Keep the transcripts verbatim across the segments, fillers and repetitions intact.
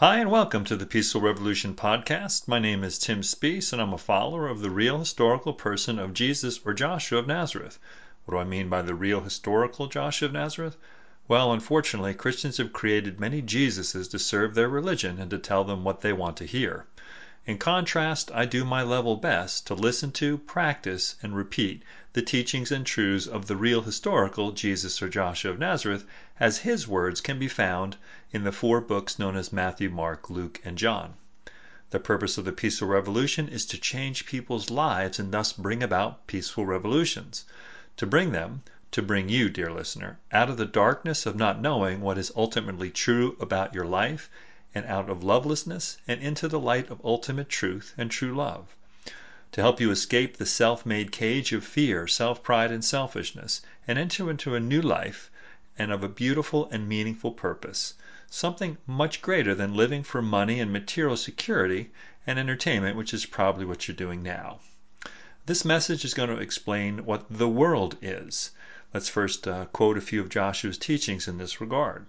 Hi, and welcome to the Peaceful Revolution podcast. My name is Tim Spees, and I'm a follower of the real historical person of Jesus, or Joshua of Nazareth. What do I mean by the real historical Joshua of Nazareth? Well, unfortunately, Christians have created many Jesuses to serve their religion and to tell them what they want to hear. In contrast, I do my level best to listen to, practice, and repeat the teachings and truths of the real historical Jesus or Joshua of Nazareth, as his words can be found in the four books known as Matthew, Mark, Luke, and John. The purpose of the Peaceful Revolution is to change people's lives and thus bring about peaceful revolutions. To bring them, to bring you, dear listener, out of the darkness of not knowing what is ultimately true about your life, and out of lovelessness and into the light of ultimate truth and true love. To help you escape the self-made cage of fear, self-pride, and selfishness, and enter into a new life and of a beautiful and meaningful purpose, something much greater than living for money and material security and entertainment, which is probably what you're doing now. This message is going to explain what the world is. Let's first uh, quote a few of Joshua's teachings in this regard.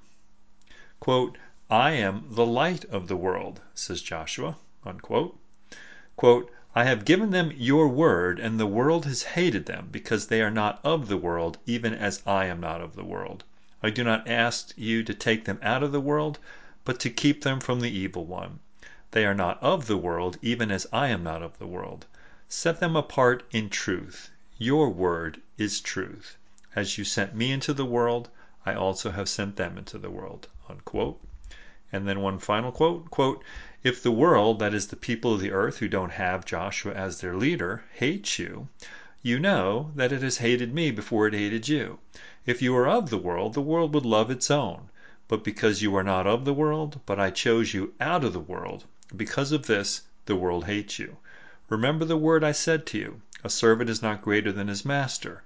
Quote, "I am the light of the world," says Joshua, unquote. Quote, "I have given them your word, and the world has hated them, because they are not of the world, even as I am not of the world. I do not ask you to take them out of the world, but to keep them from the evil one. They are not of the world, even as I am not of the world. Set them apart in truth. Your word is truth. As you sent me into the world, I also have sent them into the world," unquote. And then one final quote, quote, "If the world, that is the people of the earth who don't have Joshua as their leader, hates you, you know that it has hated me before it hated you. If you were of the world, the world would love its own. But because you are not of the world, but I chose you out of the world, because of this the world hates you. Remember the word I said to you, a servant is not greater than his master.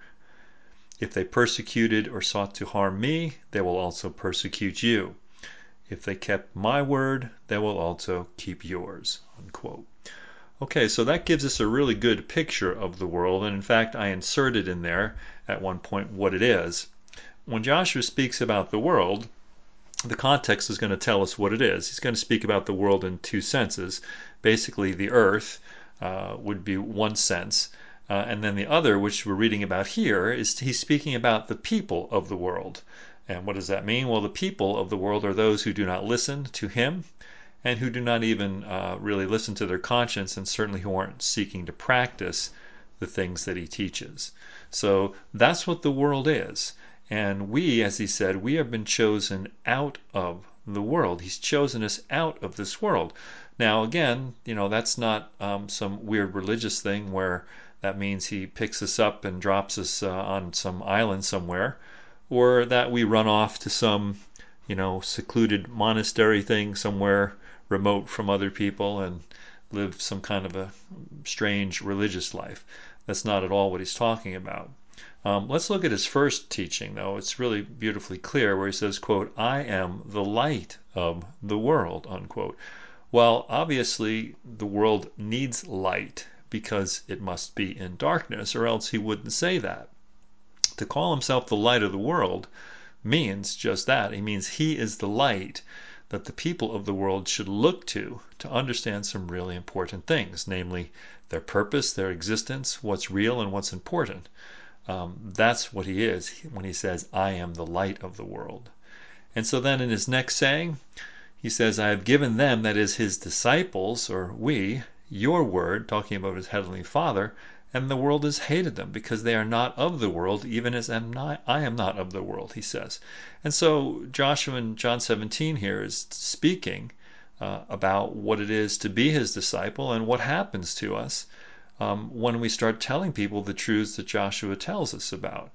If they persecuted or sought to harm me, they will also persecute you. If they kept my word, they will also keep yours," unquote. Okay, so that gives us a really good picture of the world, and in fact I inserted in there at one point what it is. When Joshua speaks about the world, the context is going to tell us what it is. He's going to speak about the world in two senses. Basically, the earth uh, would be one sense, uh, and then the other, which we're reading about here, is he's speaking about the people of the world. And what does that mean? Well, the people of the world are those who do not listen to him and who do not even uh, really listen to their conscience, and certainly who aren't seeking to practice the things that he teaches. So that's what the world is. And we, as he said, we have been chosen out of the world. He's chosen us out of this world. Now, again, you know, that's not um, some weird religious thing where that means he picks us up and drops us uh, on some island somewhere, or that we run off to some, you know, secluded monastery thing somewhere remote from other people and live some kind of a strange religious life. That's not at all what he's talking about. Um, let's look at his first teaching, though. It's really beautifully clear where he says, quote, "I am the light of the world," unquote. Well, obviously, the world needs light because it must be in darkness, or else he wouldn't say that. To call himself the light of the world means just that. He means he is the light that the people of the world should look to to understand some really important things, namely their purpose, their existence, what's real and what's important. Um, that's what he is when he says, "I am the light of the world." And so then in his next saying, he says, "I have given them," that is his disciples, or we, "your word," talking about his heavenly Father, "and the world has hated them, because they are not of the world, even as am not, I am not of the world," he says. And so Joshua in John seventeen here is speaking uh, about what it is to be his disciple and what happens to us um, when we start telling people the truths that Joshua tells us about.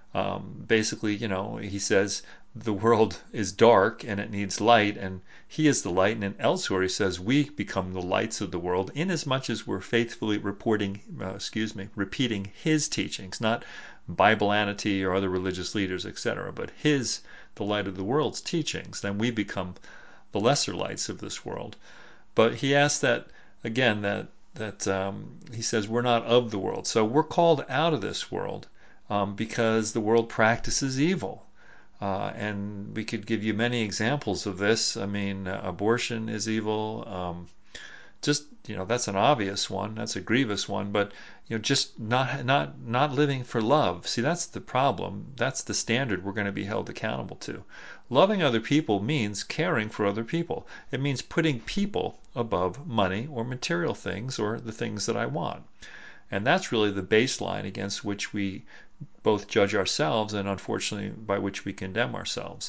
Um, basically, you know, he says the world is dark and it needs light, and he is the light. And then elsewhere he says we become the lights of the world inasmuch as we're faithfully reporting, uh, excuse me, repeating his teachings, not Bibleanity or other religious leaders, et cetera, but his, the light of the world's teachings. Then we become the lesser lights of this world. But he asks that, again, that, that um, he says we're not of the world. So we're called out of this world um, because the world practices evil. Uh, and we could give you many examples of this. I mean, uh, abortion is evil. Um, just, you know, that's an obvious one. That's a grievous one. But, you know, just not not not living for love. See, that's the problem. That's the standard we're going to be held accountable to. Loving other people means caring for other people. It means putting people above money or material things or the things that I want. And that's really the baseline against which we both judge ourselves and unfortunately by which we condemn ourselves.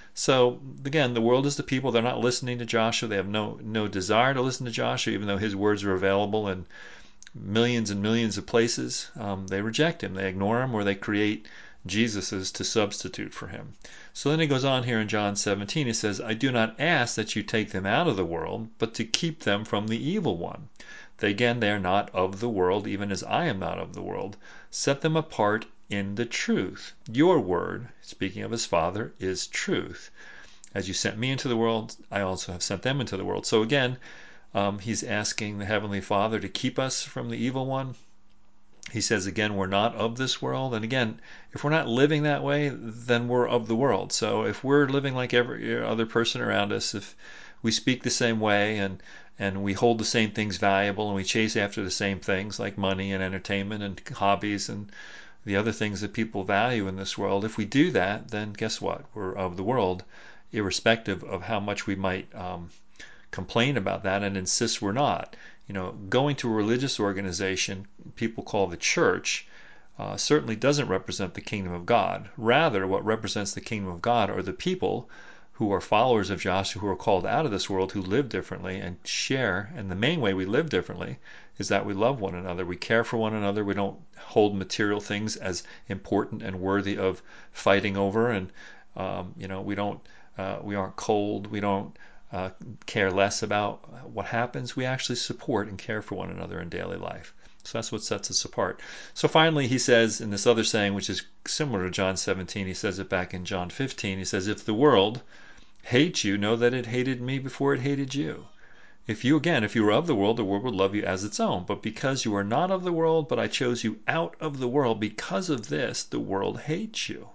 So again, the world is the people. They're not listening to Joshua. They have no no desire to listen to Joshua, even though his words are available in millions and millions of places. Um, they reject him. They ignore him, or they create Jesuses to substitute for him. So then he goes on here in John seventeen. He says, I do not ask that you take them out of the world, but to keep them from the evil one. They, again, they are not of the world, even as I am not of the world. Set them apart in the truth. Your word, speaking of his Father, is truth. As you sent me into the world, I also have sent them into the world. So again, um, he's asking the Heavenly Father to keep us from the evil one. He says again, we're not of this world. And again, if we're not living that way, then we're of the world. So if we're living like every other person around us, if we speak the same way and and we hold the same things valuable and we chase after the same things like money and entertainment and hobbies and the other things that people value in this world, if we do that, then guess what? We're of the world, irrespective of how much we might um, complain about that and insist we're not. You know, going to a religious organization people call the church uh, certainly doesn't represent the kingdom of God. Rather, what represents the kingdom of God are the people who are followers of Joshua, who are called out of this world, who live differently and share. And the main way we live differently is that we love one another. We care for one another. We don't hold material things as important and worthy of fighting over. And um, you know, we don't. Uh, we aren't cold. We don't uh, care less about what happens. We actually support and care for one another in daily life. So that's what sets us apart. So finally, he says in this other saying, which is similar to John seventeen, he says it back in John fifteen. He says, if the world hate you, know that it hated me before it hated you. If you, again, if you were of the world, the world would love you as its own. But because you are not of the world, but I chose you out of the world, because of this, the world hates you.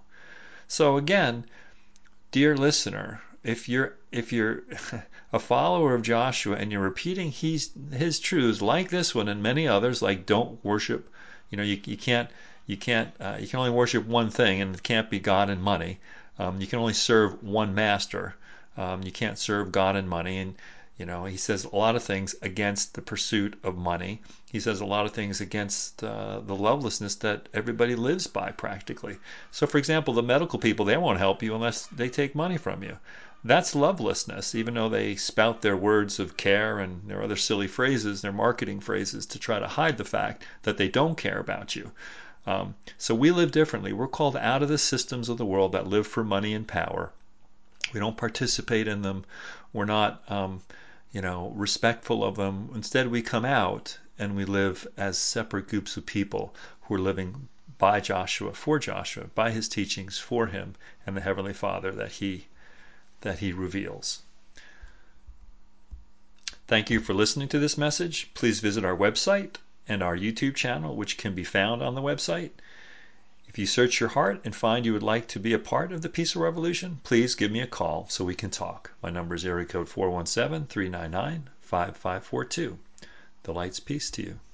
So again, dear listener, if you're if you're a follower of Joshua and you're repeating his, his truths like this one and many others, like don't worship, you know, you, you can't you can't uh, you can only worship one thing, and it can't be God and money. Um, you can only serve one master. Um, you can't serve God and money. And you know, he says a lot of things against the pursuit of money. He says a lot of things against uh, the lovelessness that everybody lives by practically. So, for example, the medical people, they won't help you unless they take money from you. That's lovelessness, even though they spout their words of care and their other silly phrases, their marketing phrases, to try to hide the fact that they don't care about you. Um, so we live differently. We're called out of the systems of the world that live for money and power. We don't participate in them. We're not, um, you know, respectful of them. Instead, we come out and we live as separate groups of people who are living by Joshua, for Joshua, by his teachings, for him and the Heavenly Father that he that he reveals. Thank you for listening to this message. Please visit our website and our YouTube channel, which can be found on the website. If you search your heart and find you would like to be a part of the Peaceful Revolution, please give me a call so we can talk. My number is area code four one seven, three nine nine, five five four two. The light's peace to you.